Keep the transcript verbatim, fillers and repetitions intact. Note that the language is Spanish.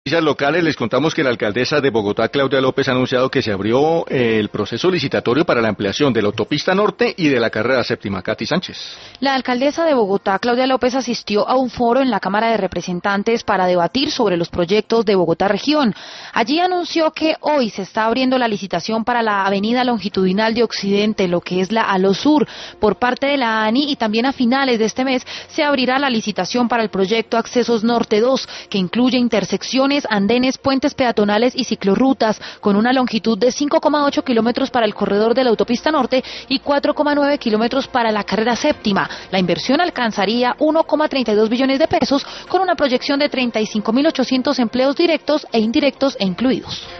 Noticias locales, les contamos que la alcaldesa de Bogotá, Claudia López, ha anunciado que se abrió el proceso licitatorio para la ampliación de la autopista norte y de la carrera séptima. Katy Sánchez. La alcaldesa de Bogotá, Claudia López, asistió a un foro en la Cámara de Representantes para debatir sobre los proyectos de Bogotá Región. Allí anunció que hoy se está abriendo la licitación para la avenida longitudinal de Occidente, lo que es la Alo Sur, por parte de la ANI, y también a finales de este mes se abrirá la licitación para el proyecto Accesos Norte dos, que incluye intersecciones, andenes, puentes peatonales y ciclorrutas, con una longitud de cinco coma ocho kilómetros para el corredor de la autopista norte y cuatro coma nueve kilómetros para la carrera séptima. La inversión alcanzaría uno coma treinta y dos billones de pesos, con una proyección de treinta y cinco mil ochocientos empleos directos e indirectos e incluidos.